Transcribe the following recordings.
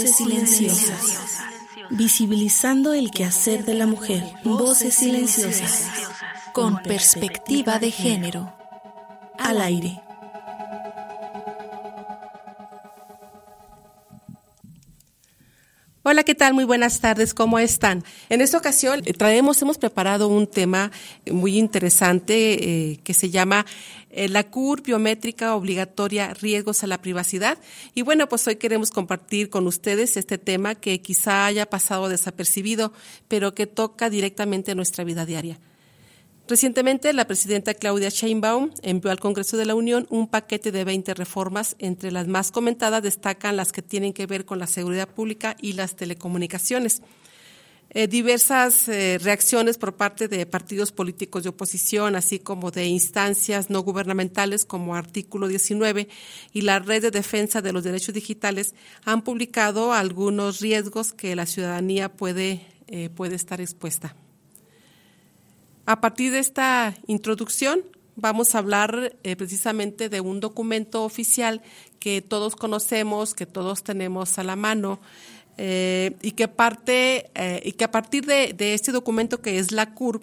Voces silenciosas. Visibilizando el quehacer de la mujer. Voces silenciosas. Con perspectiva de género. Al aire. Hola, ¿qué tal? Muy buenas tardes, ¿cómo están? En esta ocasión hemos preparado un tema muy interesante que se llama la CUR biométrica obligatoria, riesgos a la privacidad. Y bueno, pues hoy queremos compartir con ustedes este tema que quizá haya pasado desapercibido, pero que toca directamente nuestra vida diaria. Recientemente, la presidenta Claudia Sheinbaum envió al Congreso de la Unión un paquete de 20 reformas. Entre las más comentadas destacan las que tienen que ver con la seguridad pública y las telecomunicaciones. Diversas reacciones por parte de partidos políticos de oposición, así como de instancias no gubernamentales como Artículo 19 y la Red de Defensa de los Derechos Digitales, han publicado algunos riesgos que la ciudadanía puede estar expuesta. A partir de esta introducción vamos a hablar precisamente de un documento oficial que todos conocemos, que todos tenemos a la mano y que a partir de este documento que es la CUR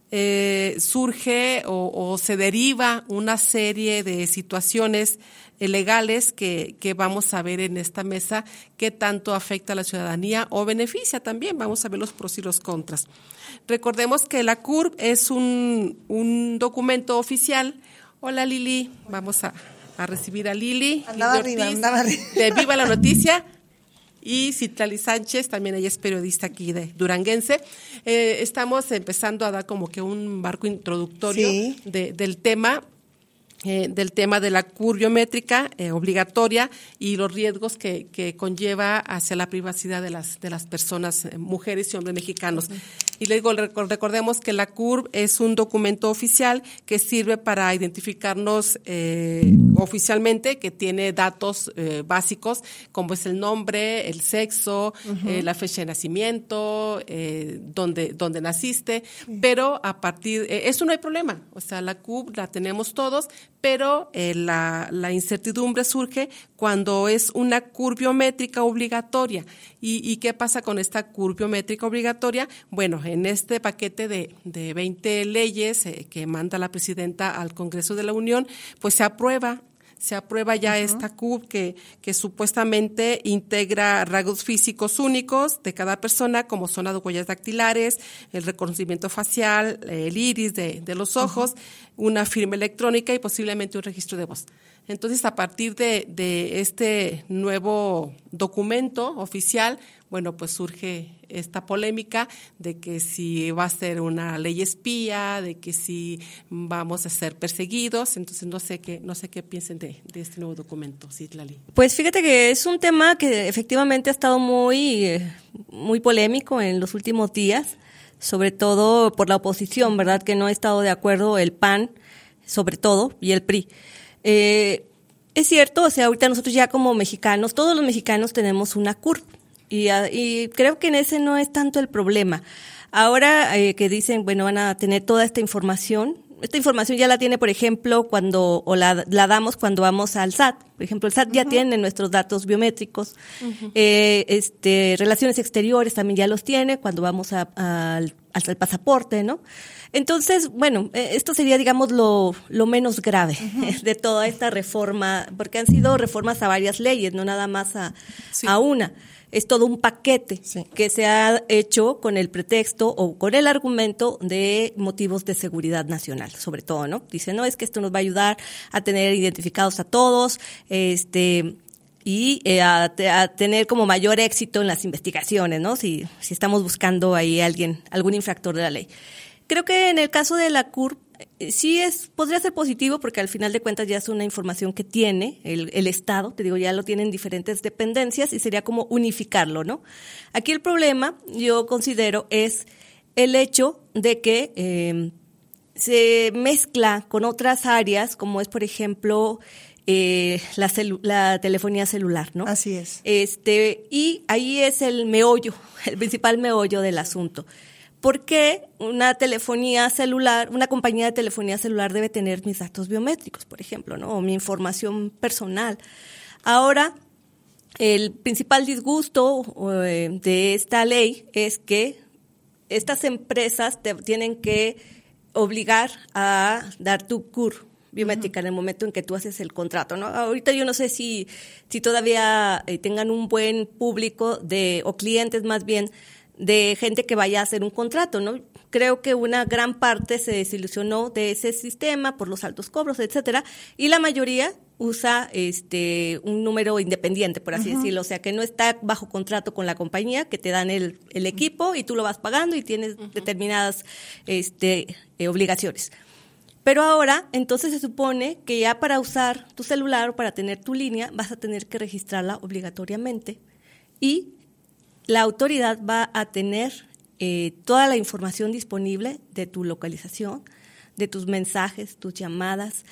surge o se deriva una serie de situaciones legales que vamos a ver en esta mesa, que tanto afecta a la ciudadanía o beneficia también. Vamos a ver los pros y los contras. Recordemos que la CUR es un documento oficial. Hola Lili, vamos a recibir a Lili. Andaba arriba. De Viva la Noticia. Y Citlali Sánchez, también ella es periodista aquí de duranguense. Estamos empezando a dar como que un marco introductorio del tema de la CUR biométrica obligatoria y los riesgos que conlleva hacia la privacidad de las personas, mujeres y hombres mexicanos. Y luego recordemos que la CUR es un documento oficial que sirve para identificarnos oficialmente, que tiene datos básicos como es el nombre, el sexo, la fecha de nacimiento, dónde naciste, pero a partir eso no hay problema, o sea, la CUR la tenemos todos, pero la incertidumbre surge cuando es una CUR biométrica obligatoria. ¿Y qué pasa con esta CUR biométrica obligatoria? Bueno, en este paquete de 20 leyes que manda la presidenta al Congreso de la Unión, pues se aprueba ya esta CUR que supuestamente integra rasgos físicos únicos de cada persona, como son las huellas dactilares, el reconocimiento facial, el iris de los ojos, una firma electrónica y posiblemente un registro de voz. Entonces, a partir de este nuevo documento oficial, bueno, pues surge esta polémica de que si va a ser una ley espía, de que si vamos a ser perseguidos. Entonces, no sé qué piensen de este nuevo documento, Citlali. Pues fíjate que es un tema que efectivamente ha estado muy polémico en los últimos días, sobre todo por la oposición, ¿verdad? Que no ha estado de acuerdo el PAN, sobre todo, y el PRI. Es cierto, o sea, ahorita nosotros ya como mexicanos, todos los mexicanos tenemos una CUR y creo que en ese no es tanto el problema. Ahora que dicen, bueno, van a tener toda esta información ya la tiene, por ejemplo, la damos cuando vamos al SAT. Por ejemplo, el SAT ya tiene nuestros datos biométricos. Relaciones exteriores también ya los tiene cuando vamos al pasaporte, ¿no? Entonces, bueno, esto sería, digamos, lo menos grave de toda esta reforma, porque han sido reformas a varias leyes, no nada más a una. Es todo un paquete que se ha hecho con el pretexto o con el argumento de motivos de seguridad nacional, sobre todo, ¿no? Dice, no, es que esto nos va a ayudar a tener identificados a todos, y a tener como mayor éxito en las investigaciones, ¿no? Si estamos buscando ahí algún infractor de la ley. Creo que en el caso de la CUR podría ser positivo porque al final de cuentas ya es una información que tiene el Estado, te digo, ya lo tienen diferentes dependencias y sería como unificarlo, ¿no? Aquí el problema, yo considero, es el hecho de que se mezcla con otras áreas, como es, por ejemplo, la telefonía celular, ¿no? Así es. Y ahí es el principal meollo del asunto. ¿Por qué una compañía de telefonía celular debe tener mis datos biométricos, por ejemplo, ¿no? O mi información personal? Ahora, el principal disgusto de esta ley es que estas empresas te tienen que obligar a dar tu CUR biométrica en el momento en que tú haces el contrato, ¿no? Ahorita yo no sé si todavía tengan un buen público o clientes más bien de gente que vaya a hacer un contrato, ¿no? Creo que una gran parte se desilusionó de ese sistema por los altos cobros, etcétera, y la mayoría usa un número independiente, por así decirlo, o sea, que no está bajo contrato con la compañía, que te dan el equipo y tú lo vas pagando y tienes determinadas obligaciones. Pero ahora, entonces se supone que ya para usar tu celular o para tener tu línea vas a tener que registrarla obligatoriamente y la autoridad va a tener toda la información disponible de tu localización, de tus mensajes, tus llamadas,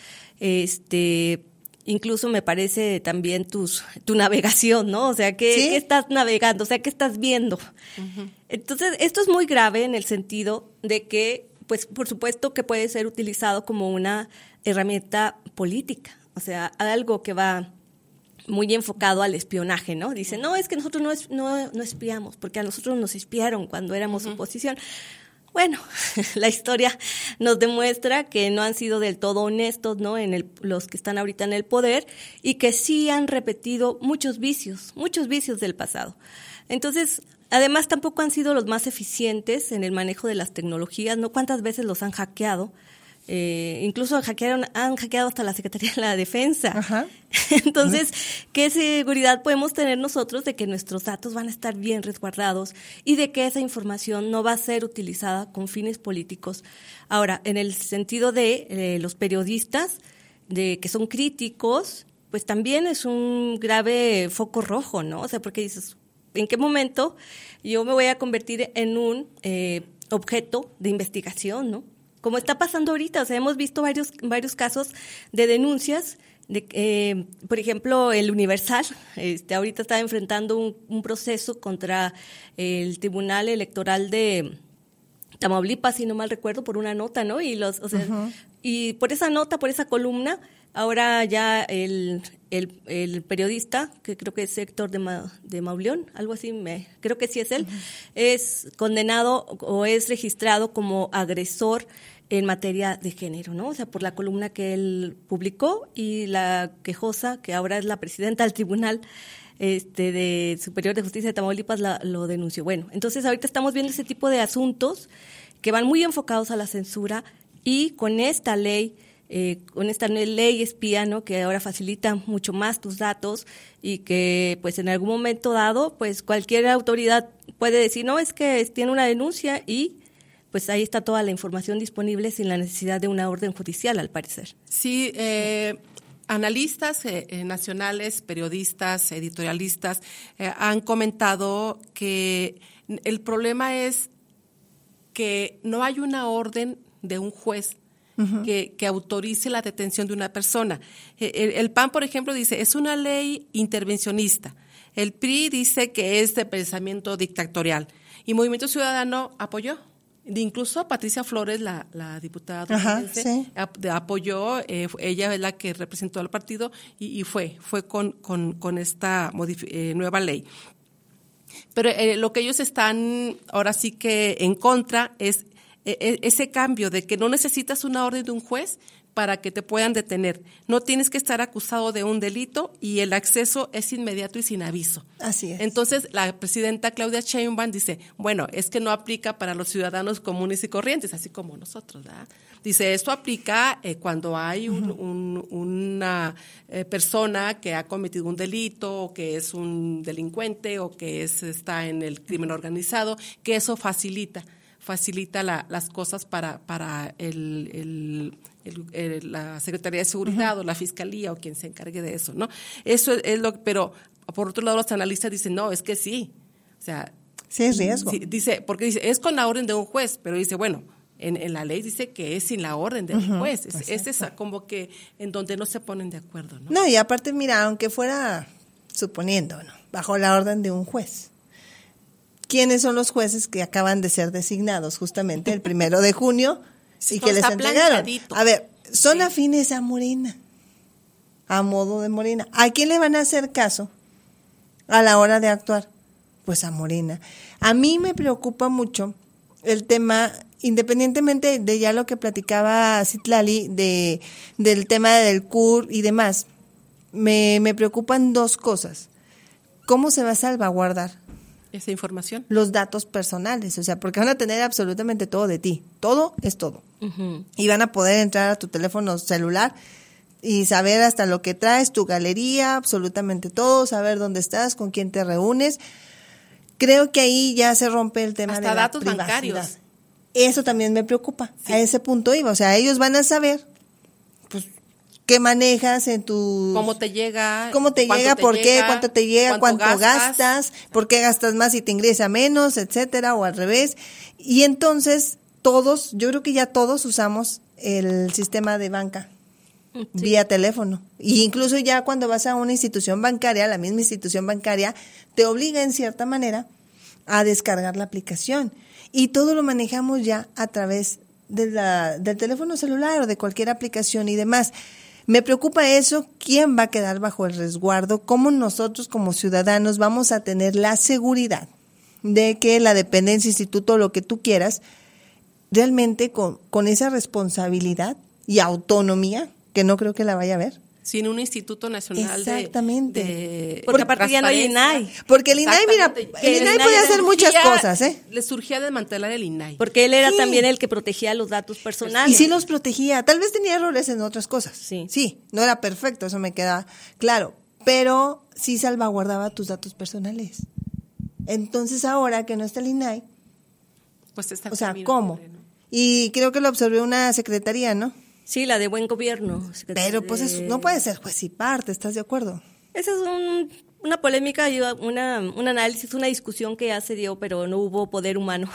incluso me parece también tu navegación, ¿no? O sea, ¿qué estás navegando? O sea, ¿qué estás viendo? Uh-huh. Entonces, esto es muy grave en el sentido de que, pues, por supuesto que puede ser utilizado como una herramienta política, o sea, algo que va muy enfocado al espionaje, ¿no? Dicen, no, es que nosotros no espiamos, porque a nosotros nos espiaron cuando éramos oposición. Bueno, la historia nos demuestra que no han sido del todo honestos, ¿no? Los que están ahorita en el poder y que sí han repetido muchos vicios del pasado. Entonces, además tampoco han sido los más eficientes en el manejo de las tecnologías, ¿no? ¿Cuántas veces los han hackeado? Incluso han hackeado hasta la Secretaría de la Defensa. Ajá. Entonces, ¿qué seguridad podemos tener nosotros de que nuestros datos van a estar bien resguardados y de que esa información no va a ser utilizada con fines políticos? Ahora, en el sentido de los periodistas, de que son críticos, pues también es un grave foco rojo, ¿no? O sea, porque dices, ¿en qué momento yo me voy a convertir en un objeto de investigación, ¿no? Como está pasando ahorita, o sea, hemos visto varios casos de denuncias, por ejemplo, el Universal, ahorita está enfrentando un proceso contra el Tribunal Electoral de Tamaulipas, si no mal recuerdo, por una nota, ¿no? Y y por esa nota, por esa columna, ahora ya el periodista, que creo que es Héctor de Mauleón, algo así, creo que sí es él, es condenado o es registrado como agresor en materia de género, ¿no? O sea, por la columna que él publicó, y la quejosa, que ahora es la presidenta del Tribunal de Superior de Justicia de Tamaulipas, lo denunció. Bueno, entonces ahorita estamos viendo ese tipo de asuntos que van muy enfocados a la censura, y con esta ley espía, ¿no? Que ahora facilita mucho más tus datos y que, pues, en algún momento dado, pues, cualquier autoridad puede decir, no, es que tiene una denuncia, y pues ahí está toda la información disponible sin la necesidad de una orden judicial, al parecer. Sí, analistas nacionales, periodistas, editorialistas han comentado que el problema es que no hay una orden de un juez que autorice la detención de una persona. El PAN, por ejemplo, dice, es una ley intervencionista. El PRI dice que es de pensamiento dictatorial. Y Movimiento Ciudadano apoyó. Incluso Patricia Flores, la diputada apoyó, ella es la que representó al partido y fue con esta nueva ley. Pero lo que ellos están ahora sí que en contra es ese cambio de que no necesitas una orden de un juez para que te puedan detener. No tienes que estar acusado de un delito y el acceso es inmediato y sin aviso. Así es. Entonces, la presidenta Claudia Sheinbaum dice, bueno, es que no aplica para los ciudadanos comunes y corrientes, así como nosotros, ¿verdad? Dice, esto aplica cuando hay una persona que ha cometido un delito, o que es un delincuente, o que está en el crimen organizado, que eso facilita las cosas para la Secretaría de Seguridad o la Fiscalía o quien se encargue de eso, ¿no? Eso es pero por otro lado los analistas dicen, no, es que sí, o sea, sí es riesgo. Sí, porque dice, es con la orden de un juez, pero dice, bueno, en la ley dice que es sin la orden de un juez, es esa como que en donde no se ponen de acuerdo, ¿no? No, y aparte, mira, aunque fuera, suponiendo, ¿no?, bajo la orden de un juez, ¿quiénes son los jueces que acaban de ser designados justamente el 1 de junio y que les entregaron? A ver, son afines a Morena, a modo de Morena. ¿A quién le van a hacer caso a la hora de actuar? Pues a Morena. A mí me preocupa mucho el tema, independientemente de ya lo que platicaba Citlali, del tema del CUR y demás, me preocupan dos cosas. ¿Cómo se va a salvaguardar esa información? Los datos personales, o sea, porque van a tener absolutamente todo de ti. Todo es todo. Uh-huh. Y van a poder entrar a tu teléfono celular y saber hasta lo que traes, tu galería, absolutamente todo, saber dónde estás, con quién te reúnes. Creo que ahí ya se rompe el tema hasta de la datos privacidad. Bancarios. Eso también me preocupa. Sí. A ese punto iba. O sea, ellos van a saber, pues, qué manejas en tu... Cómo te llega, por qué, cuánto te llega, cuánto gastas, por qué gastas más y te ingresa menos, etcétera, o al revés. Y entonces, yo creo que ya todos usamos el sistema de banca. Sí. Vía teléfono. Y incluso ya cuando vas a una institución bancaria, la misma institución bancaria te obliga en cierta manera a descargar la aplicación. Y todo lo manejamos ya a través del teléfono celular o de cualquier aplicación y demás. Me preocupa eso, quién va a quedar bajo el resguardo, cómo nosotros como ciudadanos vamos a tener la seguridad de que la dependencia, instituto, lo que tú quieras, realmente con esa responsabilidad y autonomía, que no creo que la vaya a ver. Sin un Instituto Nacional Exactamente. Porque aparte ya no hay INAI. Porque el INAI, mira, el INAI puede hacer muchas cosas, ¿eh? Le surgía desmantelar el INAI. Porque él era también el que protegía los datos personales. Y sí los protegía. Tal vez tenía errores en otras cosas. Sí, no era perfecto, eso me queda claro. Pero sí salvaguardaba tus datos personales. Entonces ahora que no está el INAI, pues está. O sea, ¿cómo? ¿No? Y creo que lo absorbió una secretaría, ¿no? Sí, la de Buen Gobierno. Pero pues eso no puede ser juez y parte, ¿estás de acuerdo? Esa es una polémica, un análisis, una discusión que ya se dio, pero no hubo poder humano.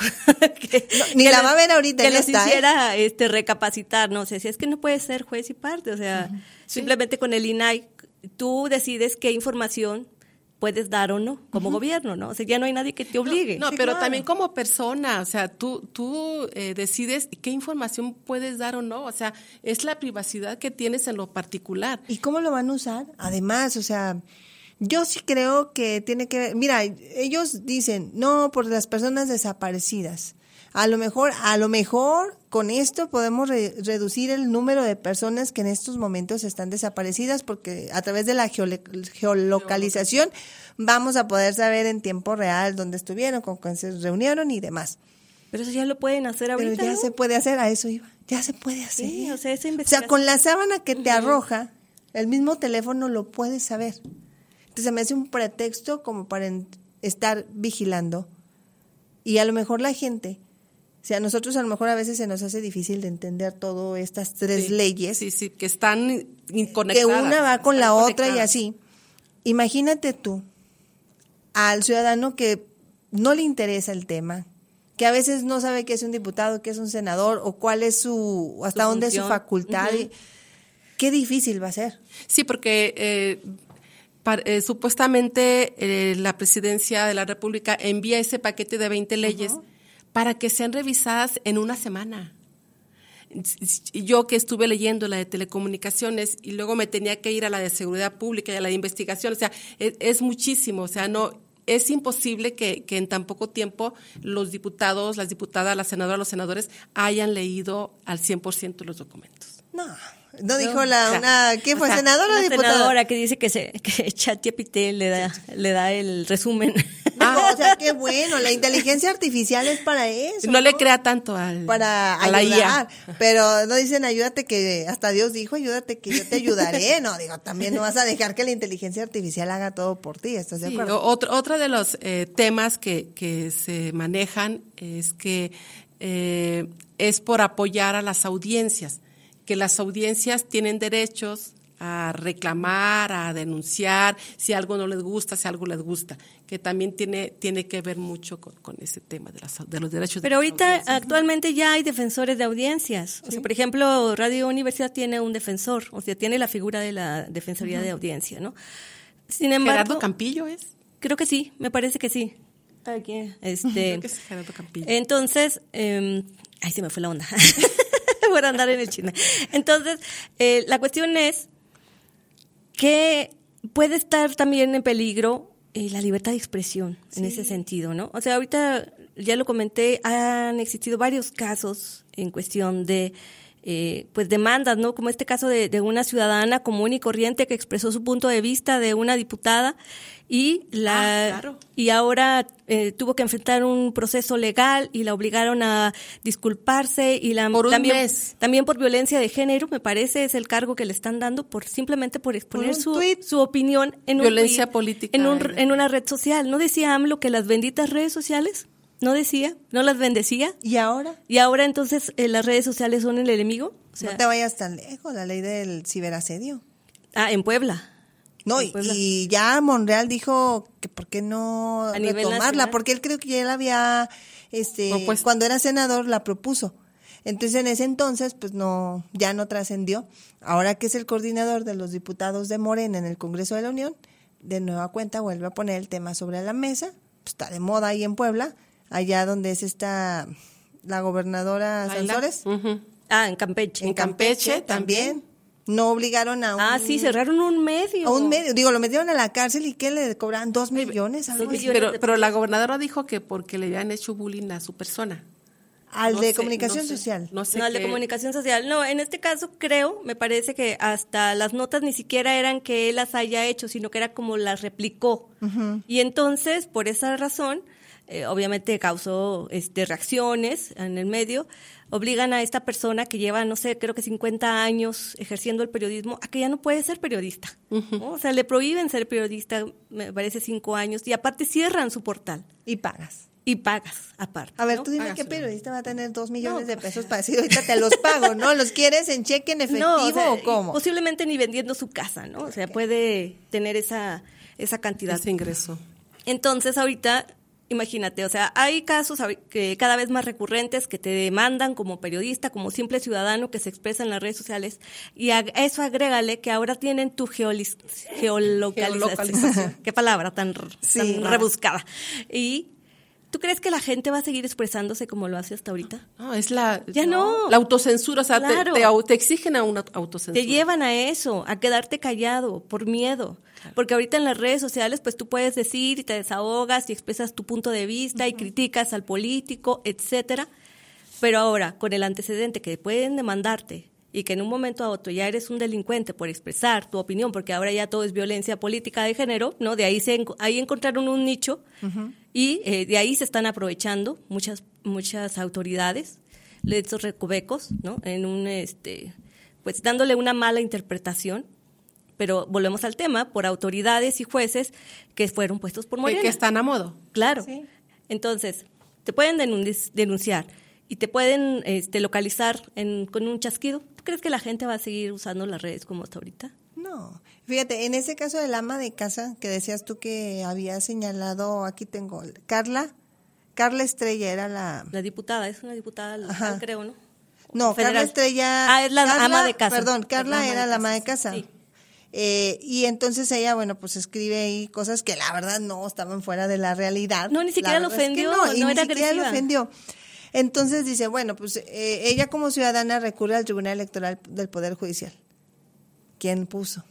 Ni la va a ver ahorita. Que les hiciera recapacitar, ¿no? O sea, si es que no puede ser juez y parte, o sea, simplemente con el INAI tú decides qué información puedes dar o no, como gobierno, ¿no? O sea, ya no hay nadie que te obligue. No, pero también como persona, o sea, tú decides qué información puedes dar o no, o sea, es la privacidad que tienes en lo particular. ¿Y cómo lo van a usar? Además, o sea, yo sí creo que tiene que ver, mira, ellos dicen, no, por las personas desaparecidas. A lo mejor con esto podemos reducir el número de personas que en estos momentos están desaparecidas, porque a través de la geolocalización vamos a poder saber en tiempo real dónde estuvieron, con quién se reunieron y demás. Pero eso ya lo pueden hacer ahorita, Pero ya ¿no? se puede hacer, a eso iba. Ya se puede hacer. Sí, o sea, esa investigación. O sea, con la sábana que te arroja, el mismo teléfono lo puedes saber. Entonces me hace un pretexto como para estar vigilando. Y a lo mejor la gente, o sea, a nosotros a lo mejor a veces se nos hace difícil de entender todas estas tres leyes. Sí, que están conectadas. Que una va con la otra y así. Imagínate tú al ciudadano que no le interesa el tema, que a veces no sabe qué es un diputado, qué es un senador, o cuál es hasta dónde es su facultad. Qué difícil va a ser. Sí, porque supuestamente la Presidencia de la República envía ese paquete de 20 leyes para que sean revisadas en una semana. Yo que estuve leyendo la de telecomunicaciones y luego me tenía que ir a la de seguridad pública y a la de investigación, o sea, es muchísimo, o sea, no es imposible que en tan poco tiempo los diputados, las diputadas, las senadoras, los senadores hayan leído al 100% los documentos. No dijo ¿quién fue? ¿Senadora o diputada? Senadora que dice que ChatGPT le da el resumen. O sea, qué bueno, la inteligencia artificial es para eso. No le crea tanto para ayudar, la IA. Pero no dicen ayúdate que, hasta Dios dijo ayúdate que yo te ayudaré. No, digo, también no vas a dejar que la inteligencia artificial haga todo por ti, ¿estás de acuerdo? Otra de los temas que se manejan es que es por apoyar a las audiencias, que las audiencias tienen derechos a reclamar, a denunciar, si algo no les gusta, si algo les gusta, que también tiene que ver mucho con ese tema de los derechos. Pero ahorita actualmente ya hay defensores de audiencias. O sea, por ejemplo, Radio Universidad tiene un defensor, o sea, tiene la figura de la Defensoría de Audiencia, ¿no? Sin embargo, ¿Gerardo Campillo es? Creo que sí, me parece que sí. Aquí, Creo que es Gerardo Campillo. Entonces, ay, se me fue la onda. Voy a andar en el chisme. Entonces, la cuestión es que puede estar también en peligro la libertad de expresión en ese sentido, ¿no? O sea, ahorita ya lo comenté, han existido varios casos en cuestión de pues demandas, ¿no? Como este caso de una ciudadana común y corriente que expresó su punto de vista de una diputada y y ahora tuvo que enfrentar un proceso legal y la obligaron a disculparse y por un mes. También por violencia de género, me parece, es el cargo que le están dando simplemente por exponer su opinión en violencia política en una red social. ¿No decía AMLO que las benditas redes sociales? ¿No decía? ¿No las bendecía? ¿Y ahora? Y ahora entonces las redes sociales son el enemigo. O sea, no te vayas tan lejos, la ley del ciberasedio. En Puebla. No, y ya Monreal dijo que por qué no retomarla, porque él creo que ya él había, cuando era senador la propuso. Entonces en ese entonces pues no, ya no trascendió. Ahora que es el coordinador de los diputados de Morena en el Congreso de la Unión, de nueva cuenta vuelve a poner el tema sobre la mesa. Pues está de moda ahí en Puebla, allá donde es la gobernadora Sansores. En Campeche. En Campeche también. No obligaron a sí, cerraron un medio. A un medio. Digo, lo metieron a la cárcel y que le cobraban 2 millones. Pero la gobernadora dijo que porque le habían hecho bullying a su persona. Al de comunicación social. Al de comunicación social. No, en este caso me parece que hasta las notas ni siquiera eran que él las haya hecho, sino que era como las replicó. Y entonces, por esa razón, obviamente causó reacciones en el medio, obligan a esta persona que lleva, no sé, creo que 50 años ejerciendo el periodismo, a que ya no puede ser periodista, ¿no? O sea, le prohíben ser periodista, me parece 5 años, y aparte cierran su portal. Y pagas. Aparte. A ver, tú dime qué periodista va a tener 2 millones de pesos para decir, ahorita te los pago, ¿no? ¿Los quieres en cheque, en efectivo o cómo? Posiblemente ni vendiendo su casa, ¿no? O sea, puede tener esa cantidad. Ese ingreso. Entonces, ahorita, imagínate, o sea, hay casos que cada vez más recurrentes que te demandan como periodista, como simple ciudadano que se expresa en las redes sociales, y a eso agrégale que ahora tienen tu geolocalización. Qué palabra tan rebuscada. Y ¿tú crees que la gente va a seguir expresándose como lo hace hasta ahorita? No, es la autocensura, o sea, claro. te exigen a una autocensura. Te llevan a eso, a quedarte callado por miedo. Claro. Porque ahorita en las redes sociales, pues tú puedes decir y te desahogas y expresas tu punto de vista y criticas al político, etcétera. Pero ahora, con el antecedente que pueden demandarte y que en un momento a otro ya eres un delincuente por expresar tu opinión, porque ahora ya todo es violencia política de género, ¿no? De ahí encontraron un nicho y de ahí se están aprovechando muchas autoridades de estos recovecos, ¿no? En pues dándole una mala interpretación, pero volvemos al tema, por autoridades y jueces que fueron puestos por Morena. Que están a modo. Claro. Sí. Entonces, te pueden denunciar y te pueden localizar con un chasquido. ¿Tú crees que la gente va a seguir usando las redes como hasta ahorita? No. Fíjate, en ese caso del ama de casa que decías tú que había señalado, aquí tengo, Carla Estrella era la diputada, es una diputada local, creo, ¿no? No, Federal. Carla Estrella. Es la ama de casa. Perdón, Carla era la ama de casa. Sí. Y entonces ella, bueno, pues escribe ahí cosas que la verdad no estaban fuera de la realidad. No, ni siquiera lo ofendió, no era agresiva. Ni siquiera lo ofendió. Entonces dice, bueno, pues ella como ciudadana recurre al Tribunal Electoral del Poder Judicial. ¿Quién puso?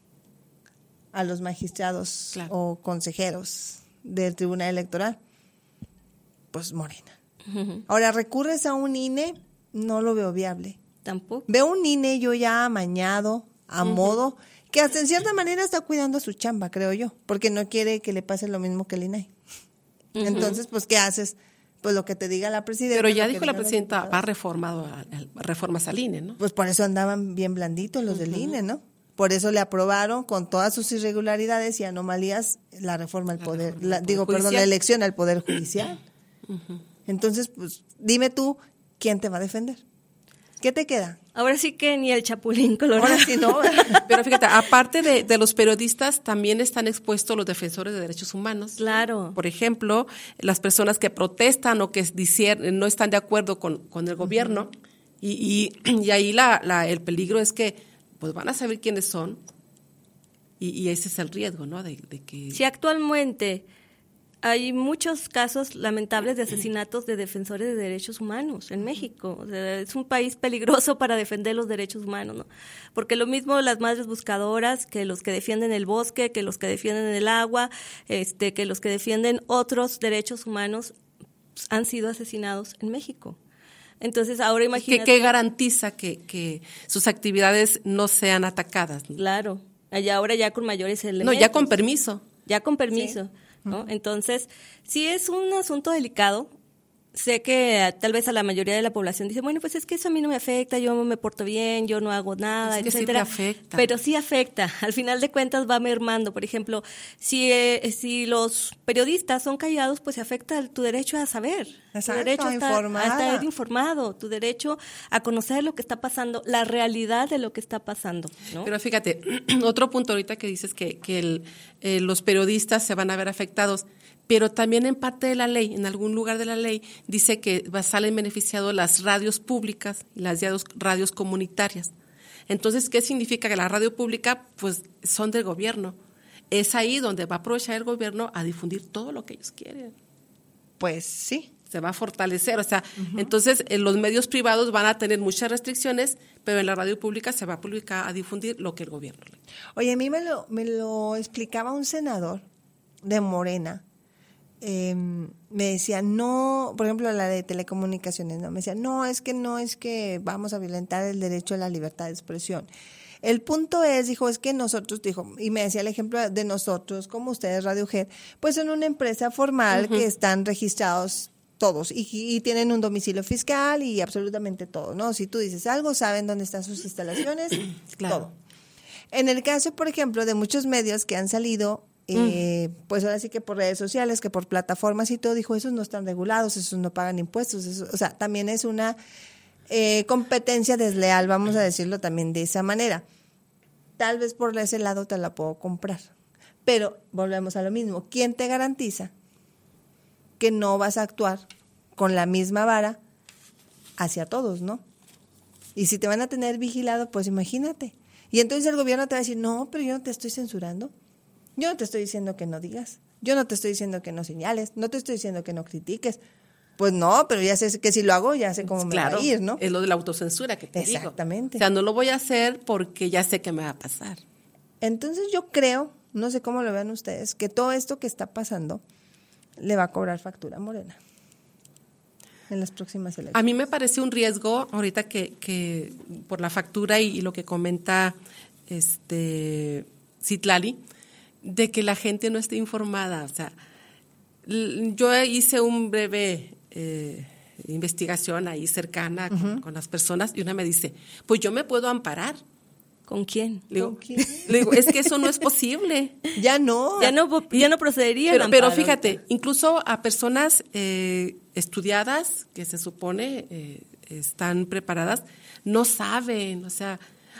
A los magistrados o consejeros del Tribunal Electoral. Pues Morena. Ahora, recurres a un INE, no lo veo viable. Tampoco. Veo un INE yo ya amañado, a modo, que hasta en cierta manera está cuidando su chamba, creo yo, porque no quiere que le pase lo mismo que el INAI. Entonces, pues, ¿qué haces? Pues lo que te diga la presidenta. Pero ya dijo la presidenta, va reformas al INE, ¿no? Pues por eso andaban bien blanditos los del INE, ¿no? Por eso le aprobaron con todas sus irregularidades y anomalías la reforma al poder, la elección al Poder Judicial. Entonces, pues, dime tú, ¿quién te va a defender? ¿Qué te queda? Ahora sí que ni el Chapulín Colorado. Ahora sí no. Pero fíjate, aparte de los periodistas, también están expuestos los defensores de derechos humanos. Claro. Por ejemplo, las personas que protestan o que no están de acuerdo con el gobierno. Y ahí el peligro es que pues van a saber quiénes son y ese es el riesgo, ¿no? De que... Si actualmente hay muchos casos lamentables de asesinatos de defensores de derechos humanos en México. O sea, es un país peligroso para defender los derechos humanos, ¿no? Porque lo mismo las madres buscadoras, que los que defienden el bosque, que los que defienden el agua, que los que defienden otros derechos humanos, pues, han sido asesinados en México. Entonces, ahora imagínate. ¿Qué garantiza que sus actividades no sean atacadas? Claro, ahora ya con mayores elementos. No, ya con permiso. Ya con permiso, sí. ¿No? Entonces, sí es un asunto delicado. Sé que tal vez a la mayoría de la población dice, bueno, pues es que eso a mí no me afecta, yo me porto bien, yo no hago nada, es que etcétera. Sí te afecta. Pero sí afecta. Al final de cuentas va mermando. Por ejemplo, si los periodistas son callados, pues se afecta tu derecho a saber. Exacto, tu derecho a estar informado, tu derecho a conocer lo que está pasando, la realidad de lo que está pasando, ¿no? Pero fíjate, otro punto ahorita que dices que los periodistas se van a ver afectados, pero también en parte de la ley, en algún lugar de la ley, dice que salen beneficiados las radios públicas y las radios comunitarias. Entonces, ¿qué significa? Que la radio pública, pues, son del gobierno. Es ahí donde va a aprovechar el gobierno a difundir todo lo que ellos quieren. Pues sí. Se va a fortalecer, o sea, entonces los medios privados van a tener muchas restricciones, pero en la radio pública se va a difundir lo que el gobierno le. Oye, a mí me lo explicaba un senador de Morena. Me decía, no, por ejemplo, la de telecomunicaciones, no, me decía, no es que vamos a violentar el derecho a la libertad de expresión. El punto es, dijo, es que nosotros, dijo, y me decía el ejemplo de nosotros, como ustedes, Radio Head, pues son una empresa formal que están registrados todos y tienen un domicilio fiscal y absolutamente todo, ¿no? Si tú dices algo, saben dónde están sus instalaciones, claro. Todo. En el caso, por ejemplo, de muchos medios que han salido, pues ahora sí que por redes sociales, que por plataformas y todo, dijo, esos no están regulados, esos no pagan impuestos, eso, o sea, también es una competencia desleal, vamos a decirlo también de esa manera. Tal vez por ese lado te la puedo comprar, pero volvemos a lo mismo, ¿quién te garantiza que no vas a actuar con la misma vara hacia todos, no? Y si te van a tener vigilado, pues imagínate. Y entonces el gobierno te va a decir, no, pero yo no te estoy censurando. Yo no te estoy diciendo que no digas, yo no te estoy diciendo que no señales, no te estoy diciendo que no critiques. Pues no, pero ya sé que si lo hago, ya sé cómo me va a ir, ¿no? Es lo de la autocensura que te digo. Exactamente. O sea, no lo voy a hacer porque ya sé que me va a pasar. Entonces yo creo, no sé cómo lo vean ustedes, que todo esto que está pasando le va a cobrar factura a Morena en las próximas elecciones. A mí me parece un riesgo ahorita que por la factura y lo que comenta Citlali, de que la gente no esté informada. O sea, yo hice un breve investigación ahí cercana con las personas y una me dice, pues yo me puedo amparar. ¿Con quién? Le digo, es que eso no es posible. Ya no procedería. Pero fíjate, incluso a personas estudiadas, que se supone están preparadas, no saben, o sea,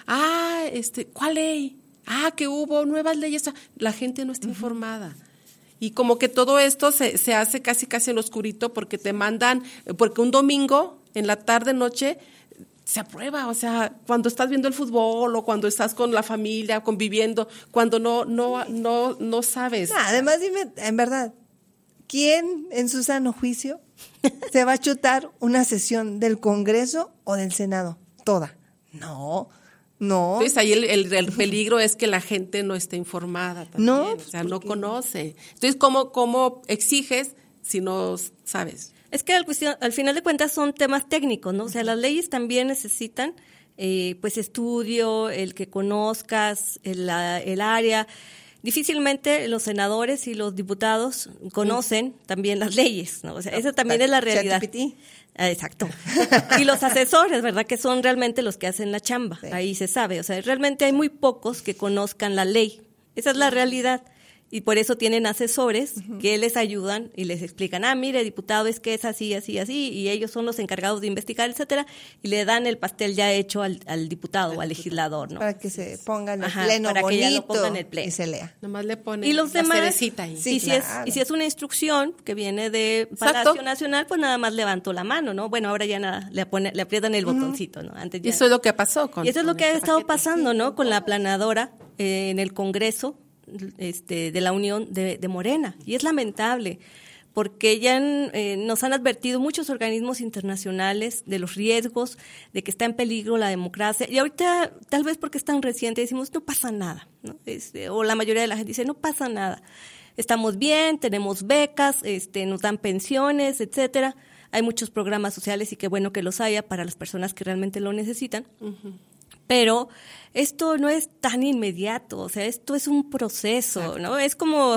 ¿cuál ley? Que hubo nuevas leyes. La gente no está informada. Y como que todo esto se hace casi en lo oscurito porque te mandan, porque un domingo en la tarde, noche, se aprueba, o sea, cuando estás viendo el fútbol o cuando estás con la familia, conviviendo, cuando no sabes. Además, dime, en verdad, ¿quién en su sano juicio se va a chutar una sesión del Congreso o del Senado? Toda. No. Entonces ahí el peligro es que la gente no esté informada también, no, o sea, no conoce. Entonces, ¿cómo exiges si no sabes? Es que al final de cuentas son temas técnicos, ¿no? O sea, las leyes también necesitan pues estudio, el que conozcas el área. Difícilmente los senadores y los diputados conocen también las leyes, ¿no? O sea, esa también es la realidad. Exacto. Y los asesores, ¿verdad? Que son realmente los que hacen la chamba. Sí. Ahí se sabe. O sea, realmente hay muy pocos que conozcan la ley. Esa es la realidad. Y por eso tienen asesores que les ayudan y les explican, mire, diputado, es que es así, así, así, y ellos son los encargados de investigar, etcétera, y le dan el pastel ya hecho al diputado o al legislador, ¿no? Para que se ponga en el pleno para bonito que ya lo ponga en el pleno. Y se lea. Nomás le ponen y los la demás, cerecita ahí. Sí, y si es una instrucción que viene de Palacio Nacional, pues nada más levantó la mano, ¿no? Bueno, ahora ya nada, le aprietan el botoncito, ¿no? Antes ya. Y eso es lo que pasó. Y eso es lo que ha estado pasando, ¿no? Con la aplanadora en el Congreso. de la Unión de Morena. Y es lamentable, porque ya nos han advertido muchos organismos internacionales de los riesgos, de que está en peligro la democracia. Y ahorita, tal vez porque es tan reciente, decimos, no pasa nada, ¿no? O la mayoría de la gente dice, no pasa nada. Estamos bien, tenemos becas, nos dan pensiones, etcétera. Hay muchos programas sociales y qué bueno que los haya para las personas que realmente lo necesitan. Uh-huh. Pero esto no es tan inmediato, o sea, esto es un proceso, exacto, ¿no? Es como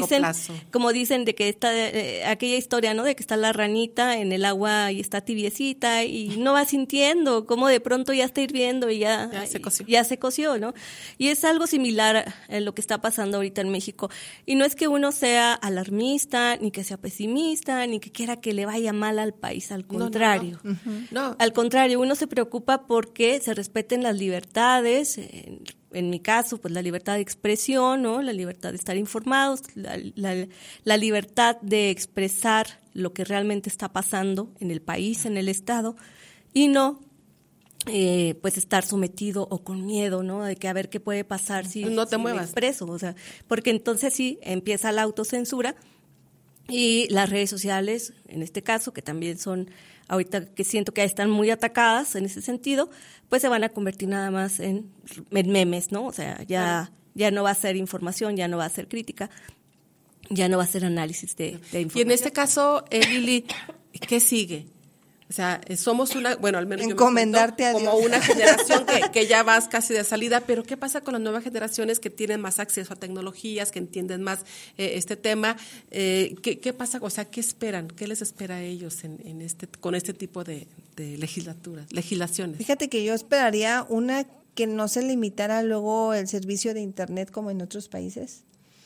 dicen de que está aquella historia, ¿no? De que está la ranita en el agua y está tibiecita y no va sintiendo cómo de pronto ya está hirviendo y ya se coció, ¿no? Y es algo similar a lo que está pasando ahorita en México. Y no es que uno sea alarmista, ni que sea pesimista, ni que quiera que le vaya mal al país, al contrario. No. Uh-huh. No. Al contrario, uno se preocupa porque se respeten las libertades. En mi caso, pues la libertad de expresión, ¿no? La libertad de estar informados, la libertad de expresar lo que realmente está pasando en el país, en el Estado, y no pues estar sometido o con miedo, ¿no? De que a ver qué puede pasar si no te muevas. Me expreso, o sea, porque entonces sí empieza la autocensura y las redes sociales, en este caso, que también son ahorita que siento que están muy atacadas en ese sentido, pues se van a convertir nada más en memes, ¿no? O sea, ya no va a ser información, ya no va a ser crítica, ya no va a ser análisis de información. Y en este caso, Lili, ¿qué sigue? O sea, somos al menos encomendarte yo me siento como una generación que ya vas casi de salida, pero ¿qué pasa con las nuevas generaciones que tienen más acceso a tecnologías, que entienden más este tema? ¿Qué pasa? O sea, ¿qué esperan? ¿Qué les espera a ellos con este tipo de legislaciones? Fíjate que yo esperaría una que no se limitara luego el servicio de Internet como en otros países,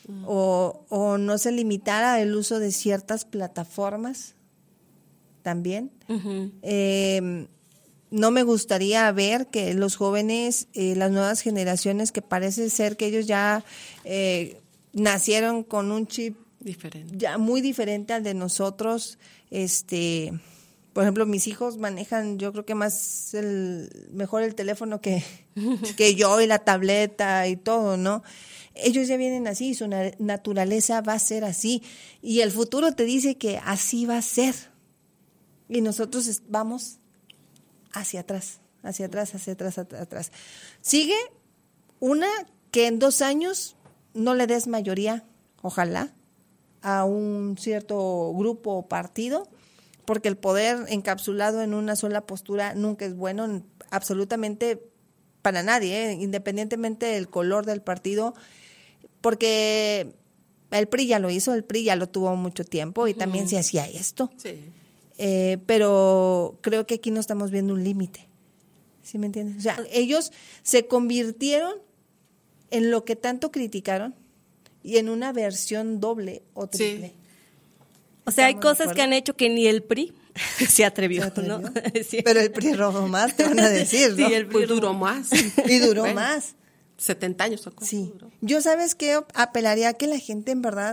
o no se limitara el uso de ciertas plataformas también. Uh-huh. No me gustaría ver que los jóvenes, las nuevas generaciones, que parece ser que ellos ya nacieron con un chip diferente, ya muy diferente al de nosotros. Por ejemplo, mis hijos manejan, yo creo que mejor el teléfono que yo, y la tableta y todo, ¿no? Ellos ya vienen así, su naturaleza va a ser así, y el futuro te dice que así va a ser. Y nosotros vamos hacia atrás. Sigue una que en 2 años no le des mayoría, ojalá, a un cierto grupo o partido, porque el poder encapsulado en una sola postura nunca es bueno, absolutamente para nadie, independientemente del color del partido, porque el PRI ya lo hizo, el PRI ya lo tuvo mucho tiempo y también se hacía esto. Sí. Pero creo que aquí no estamos viendo un límite, ¿sí me entiendes? O sea, ellos se convirtieron en lo que tanto criticaron y en una versión doble o triple. Sí. O sea, hay cosas que han hecho que ni el PRI se atrevió, ¿no? Sí. Pero el PRI robó más, te van a decir, ¿no? Sí, el PRI duró más. Y duró más. 70 años tocó. Sí. Yo, ¿sabes qué? Apelaría a que la gente en verdad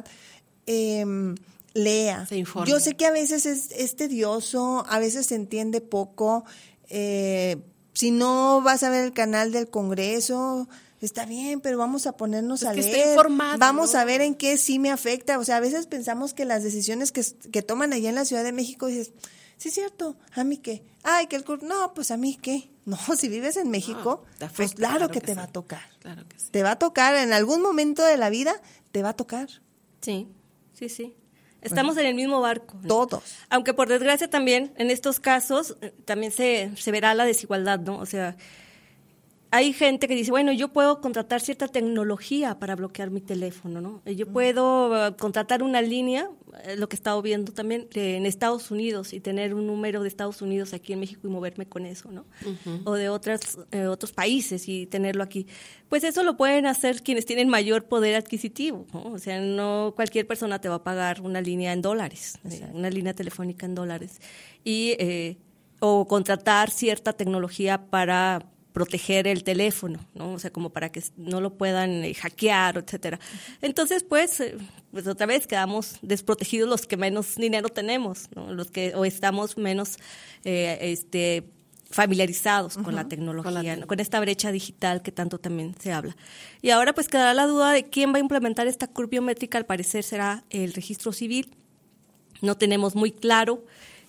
lea. Se informe. Yo sé que a veces es tedioso, a veces se entiende poco. Si no vas a ver el canal del Congreso, está bien, pero vamos a ponernos a leer. Esté informado, vamos ¿no? a ver en qué sí me afecta. O sea, a veces pensamos que las decisiones que toman allá en la Ciudad de México, dices, sí es cierto, ¿a mí qué? Ay, que no, pues ¿a mí qué? No, si vives en México, afecta, pues claro que te va a tocar. Claro que sí. Te va a tocar, en algún momento de la vida te va a tocar. Sí. Estamos en el mismo barco, ¿no? Todos. Aunque por desgracia también, en estos casos, también se verá la desigualdad, ¿no? O sea, hay gente que dice, bueno, yo puedo contratar cierta tecnología para bloquear mi teléfono, ¿no? Yo puedo contratar una línea, lo que he estado viendo también, en Estados Unidos, y tener un número de Estados Unidos aquí en México y moverme con eso, ¿no? Uh-huh. O de otros países y tenerlo aquí. Pues eso lo pueden hacer quienes tienen mayor poder adquisitivo, ¿no? O sea, no cualquier persona te va a pagar una línea en dólares, o sea, una línea telefónica en dólares. O contratar cierta tecnología para proteger el teléfono, ¿no? O sea, como para que no lo puedan hackear, etcétera. Entonces, pues otra vez quedamos desprotegidos los que menos dinero tenemos, ¿no? Los que o estamos menos familiarizados con la tecnología, ¿no? Con esta brecha digital que tanto también se habla. Y ahora pues quedará la duda de quién va a implementar esta CURP biométrica. Al parecer será el registro civil. No tenemos muy claro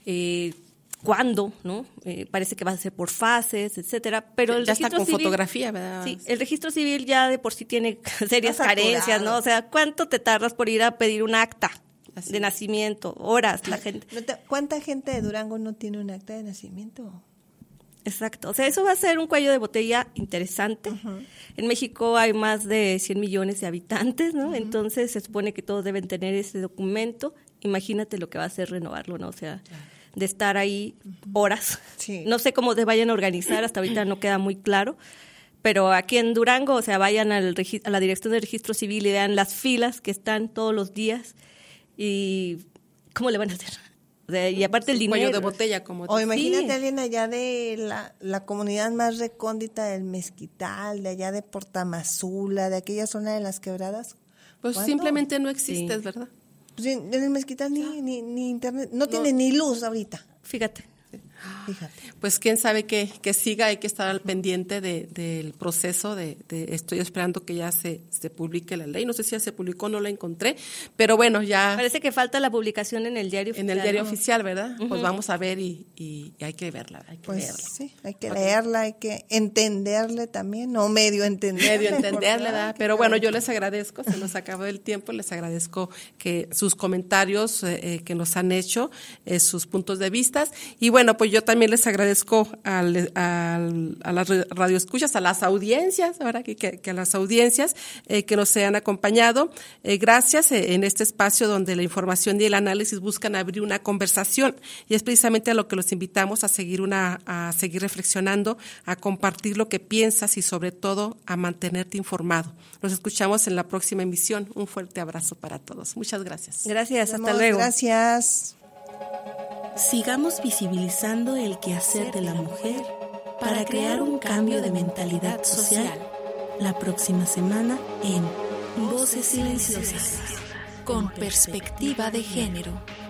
cuándo, ¿no? Parece que va a ser por fases, etcétera, pero el ya registro está con civil, fotografía, ¿verdad? Sí, el registro civil ya de por sí tiene serias carencias, ¿no? O sea, ¿cuánto te tardas por ir a pedir un acta de nacimiento? Horas, la gente. ¿Cuánta gente de Durango no tiene un acta de nacimiento? Exacto, o sea, eso va a ser un cuello de botella interesante. Uh-huh. En México hay más de 100 millones de habitantes, ¿no? Uh-huh. Entonces se supone que todos deben tener ese documento. Imagínate lo que va a ser renovarlo, ¿no? O sea, de estar ahí horas. Sí. No sé cómo se vayan a organizar, hasta ahorita no queda muy claro. Pero aquí en Durango, o sea, vayan a la Dirección de Registro Civil y vean las filas que están todos los días y cómo le van a hacer. O sea, y aparte el dinero. Cuello de botella, como o imagínate a alguien allá de la comunidad más recóndita del Mezquital, de allá de Portamazula, de aquella zona de las Quebradas. Pues ¿cuándo? Simplemente no existes, ¿verdad? Pues en el Mezquital ni internet, no tiene ni luz ahorita. Fíjate. Pues quién sabe que siga, hay que estar al pendiente del proceso estoy esperando que ya se publique la ley, no sé si ya se publicó, no la encontré, pero bueno, ya parece que falta la publicación en el diario oficial. En el diario oficial, ¿verdad? Uh-huh. Pues vamos a ver y hay que verla, Sí, hay que leerla, hay que entenderle también, o medio entenderle, ¿verdad? Pero bueno, yo les agradezco, se nos acabó el tiempo, les agradezco que sus comentarios que nos han hecho, sus puntos de vista, y bueno, pues yo también les agradezco a las radioescuchas, a las audiencias, ahora que a las audiencias que nos hayan acompañado. Gracias en este espacio donde la información y el análisis buscan abrir una conversación, y es precisamente a lo que los invitamos a seguir reflexionando, a compartir lo que piensas y sobre todo a mantenerte informado. Nos escuchamos en la próxima emisión. Un fuerte abrazo para todos. Muchas gracias. Gracias, hasta luego. Gracias. Sigamos visibilizando el quehacer de la mujer para crear un cambio de mentalidad social. La próxima semana en Voces Silenciosas. Con perspectiva de género.